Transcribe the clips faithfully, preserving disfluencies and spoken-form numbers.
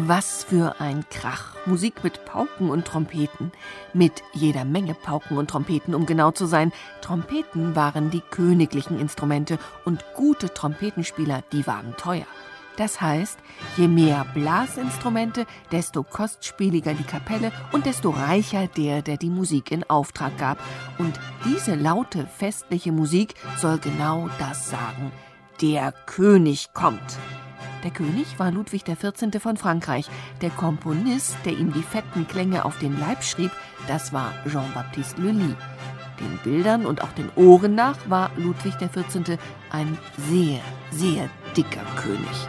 Was für ein Krach. Musik mit Pauken und Trompeten. Mit jeder Menge Pauken und Trompeten, um genau zu sein. Trompeten waren die königlichen Instrumente und gute Trompetenspieler, die waren teuer. Das heißt, je mehr Blasinstrumente, desto kostspieliger die Kapelle und desto reicher der, der die Musik in Auftrag gab. Und diese laute, festliche Musik soll genau das sagen. Der König kommt. Der König war Ludwig der Vierzehnte von Frankreich. Der Komponist, der ihm die fetten Klänge auf den Leib schrieb, das war Jean-Baptiste Lully. Den Bildern und auch den Ohren nach war Ludwig der Vierzehnte ein sehr, sehr dicker König.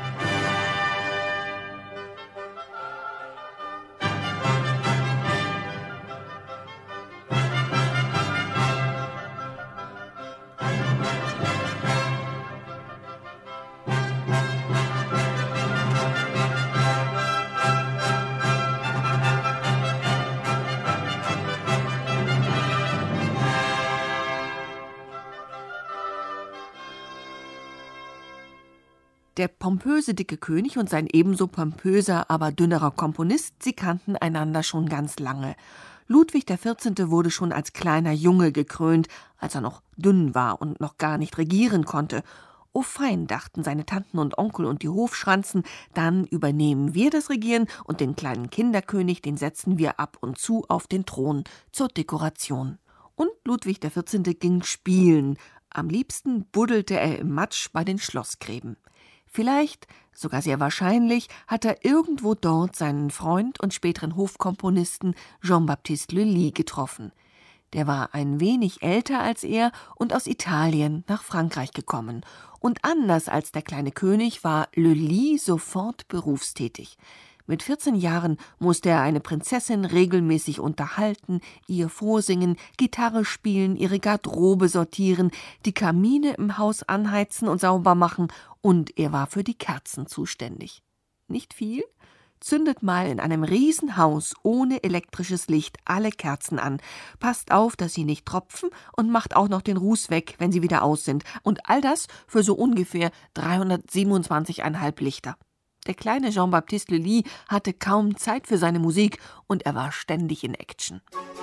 Der pompöse dicke König und sein ebenso pompöser, aber dünnerer Komponist, sie kannten einander schon ganz lange. Ludwig der Vierzehnte wurde schon als kleiner Junge gekrönt, als er noch dünn war und noch gar nicht regieren konnte. Oh fein, dachten seine Tanten und Onkel und die Hofschranzen, dann übernehmen wir das Regieren und den kleinen Kinderkönig, den setzen wir ab und zu auf den Thron zur Dekoration. Und Ludwig der Vierzehnte ging spielen. Am liebsten buddelte er im Matsch bei den Schlossgräben. Vielleicht, sogar sehr wahrscheinlich, hat er irgendwo dort seinen Freund und späteren Hofkomponisten Jean-Baptiste Lully getroffen. Der war ein wenig älter als er und aus Italien nach Frankreich gekommen. Und anders als der kleine König war Lully sofort berufstätig. Mit vierzehn Jahren musste er eine Prinzessin regelmäßig unterhalten, ihr vorsingen, Gitarre spielen, ihre Garderobe sortieren, die Kamine im Haus anheizen und sauber machen, und er war für die Kerzen zuständig. Nicht viel? Zündet mal in einem Riesenhaus ohne elektrisches Licht alle Kerzen an, passt auf, dass sie nicht tropfen und macht auch noch den Ruß weg, wenn sie wieder aus sind. Und all das für so ungefähr dreihundertsiebenundzwanzig Komma fünf Lichter. Der kleine Jean-Baptiste Lully hatte kaum Zeit für seine Musik und er war ständig in Action.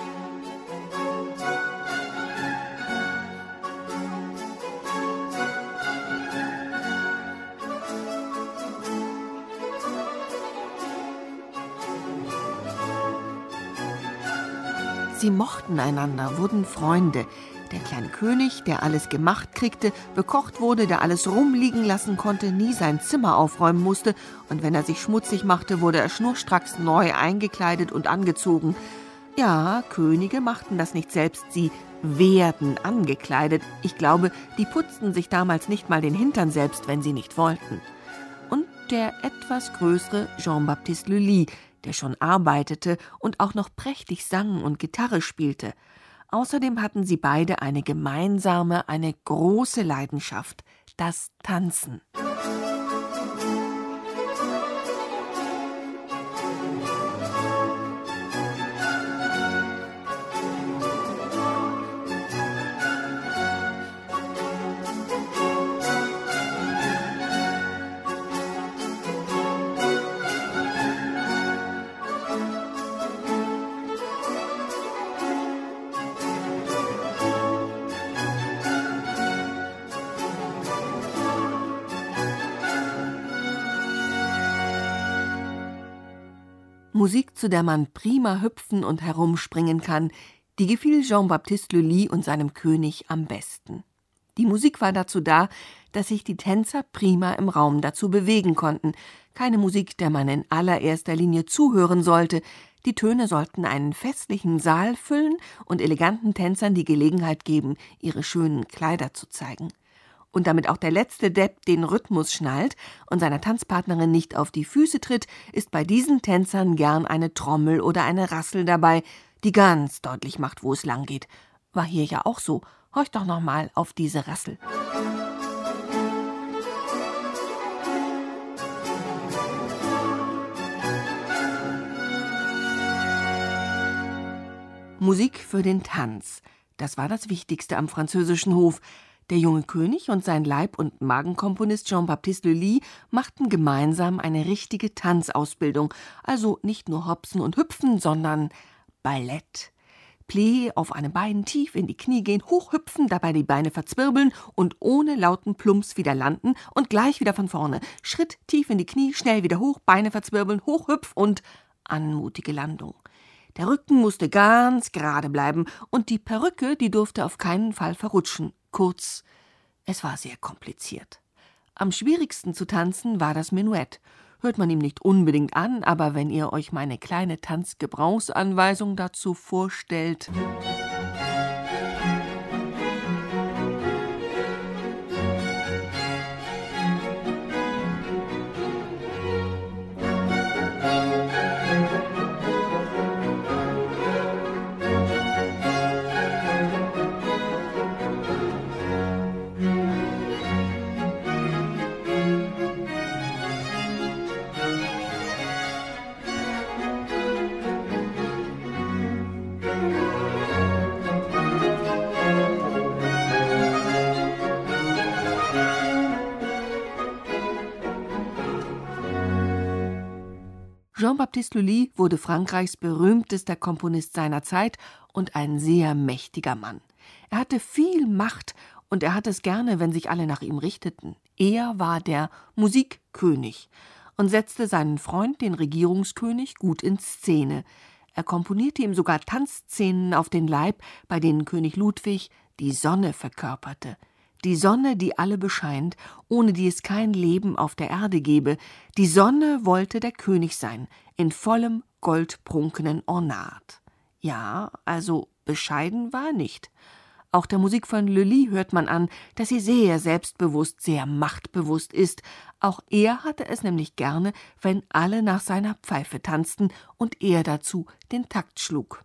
Sie mochten einander, wurden Freunde. Der kleine König, der alles gemacht kriegte, bekocht wurde, der alles rumliegen lassen konnte, nie sein Zimmer aufräumen musste, und wenn er sich schmutzig machte, wurde er schnurstracks neu eingekleidet und angezogen. Ja, Könige machten das nicht selbst, sie werden angekleidet. Ich glaube, die putzten sich damals nicht mal den Hintern selbst, wenn sie nicht wollten. Und der etwas größere Jean-Baptiste Lully, der schon arbeitete und auch noch prächtig sang und Gitarre spielte. Außerdem hatten sie beide eine gemeinsame, eine große Leidenschaft: das Tanzen. Musik, zu der man prima hüpfen und herumspringen kann, die gefiel Jean-Baptiste Lully und seinem König am besten. Die Musik war dazu da, dass sich die Tänzer prima im Raum dazu bewegen konnten. Keine Musik, der man in allererster Linie zuhören sollte. Die Töne sollten einen festlichen Saal füllen und eleganten Tänzern die Gelegenheit geben, ihre schönen Kleider zu zeigen. Und damit auch der letzte Depp den Rhythmus schnallt und seiner Tanzpartnerin nicht auf die Füße tritt, ist bei diesen Tänzern gern eine Trommel oder eine Rassel dabei, die ganz deutlich macht, wo es lang geht. War hier ja auch so. Horcht doch noch mal auf diese Rassel. Musik für den Tanz. Das war das Wichtigste am französischen Hof. Der junge König und sein Leib- und Magenkomponist Jean-Baptiste Lully machten gemeinsam eine richtige Tanzausbildung, also nicht nur Hopsen und Hüpfen, sondern Ballett. Plie auf einem Bein tief in die Knie gehen, hochhüpfen, dabei die Beine verzwirbeln und ohne lauten Plumps wieder landen und gleich wieder von vorne. Schritt tief in die Knie, schnell wieder hoch, Beine verzwirbeln, hochhüpf und anmutige Landung. Der Rücken musste ganz gerade bleiben und die Perücke, die durfte auf keinen Fall verrutschen. Kurz, es war sehr kompliziert. Am schwierigsten zu tanzen war das Menuett. Hört man ihm nicht unbedingt an, aber wenn ihr euch meine kleine Tanzgebrauchsanweisung dazu vorstellt. Jean-Baptiste Lully wurde Frankreichs berühmtester Komponist seiner Zeit und ein sehr mächtiger Mann. Er hatte viel Macht und er hatte es gerne, wenn sich alle nach ihm richteten. Er war der Musikkönig und setzte seinen Freund, den Regierungskönig, gut in Szene. Er komponierte ihm sogar Tanzszenen auf den Leib, bei denen König Ludwig die Sonne verkörperte. Die Sonne, die alle bescheint, ohne die es kein Leben auf der Erde gäbe. Die Sonne wollte der König sein, in vollem goldprunkenen Ornat. Ja, also bescheiden war er nicht. Auch der Musik von Lully hört man an, dass sie sehr selbstbewusst, sehr machtbewusst ist. Auch er hatte es nämlich gerne, wenn alle nach seiner Pfeife tanzten und er dazu den Takt schlug.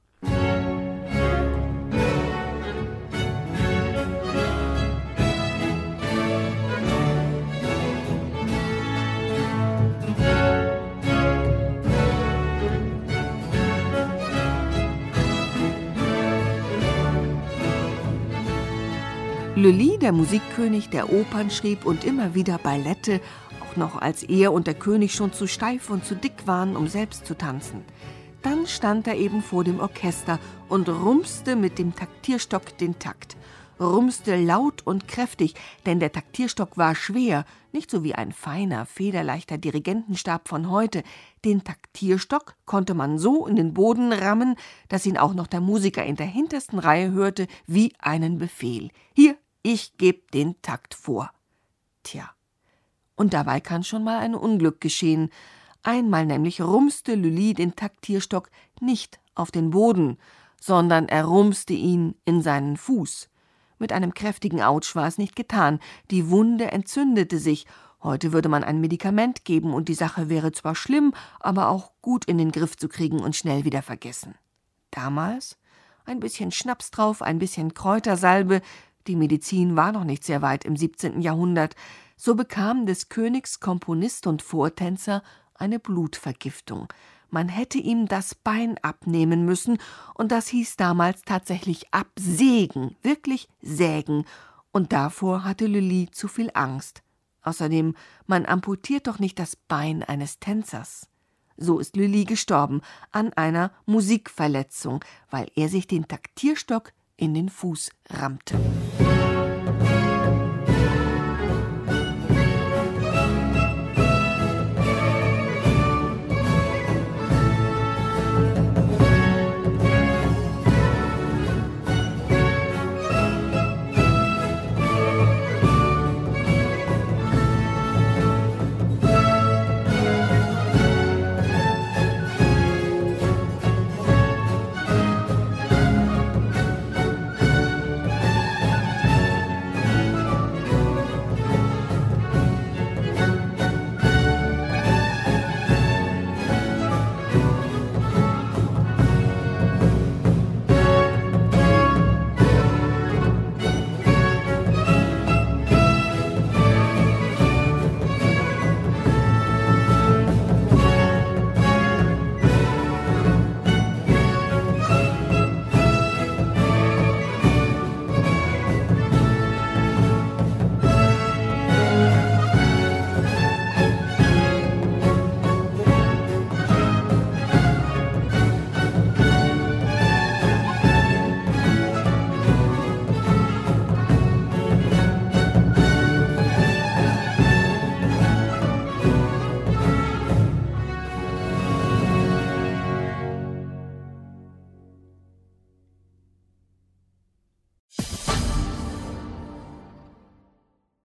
Lully, der Musikkönig, der Opern schrieb und immer wieder Ballette, auch noch als er und der König schon zu steif und zu dick waren, um selbst zu tanzen. Dann stand er eben vor dem Orchester und rumste mit dem Taktierstock den Takt. Rumste laut und kräftig, denn der Taktierstock war schwer, nicht so wie ein feiner, federleichter Dirigentenstab von heute. Den Taktierstock konnte man so in den Boden rammen, dass ihn auch noch der Musiker in der hintersten Reihe hörte, wie einen Befehl. Hier, ich geb den Takt vor. Tja, und dabei kann schon mal ein Unglück geschehen. Einmal nämlich rumste Lully den Taktierstock nicht auf den Boden, sondern er rumste ihn in seinen Fuß. Mit einem kräftigen Autsch war es nicht getan. Die Wunde entzündete sich. Heute würde man ein Medikament geben und die Sache wäre zwar schlimm, aber auch gut in den Griff zu kriegen und schnell wieder vergessen. Damals ein bisschen Schnaps drauf, ein bisschen Kräutersalbe. Die Medizin war noch nicht sehr weit im siebzehnten Jahrhundert. So bekam des Königs Komponist und Vortänzer eine Blutvergiftung. Man hätte ihm das Bein abnehmen müssen, und das hieß damals tatsächlich absägen, wirklich sägen. Und davor hatte Lully zu viel Angst. Außerdem, man amputiert doch nicht das Bein eines Tänzers. So ist Lully gestorben, an einer Musikverletzung, weil er sich den Taktierstock in den Fuß rammte.